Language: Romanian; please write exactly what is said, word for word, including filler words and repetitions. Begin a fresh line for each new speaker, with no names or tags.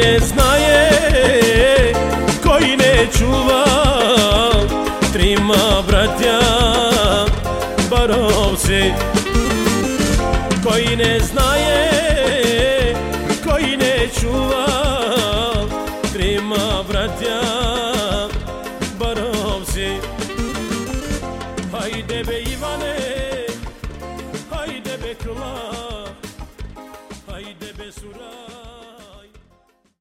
ne znaje, koji ne čuva, trima bratja barovci. Koji ne znaje, koji ne čuva, trima bratja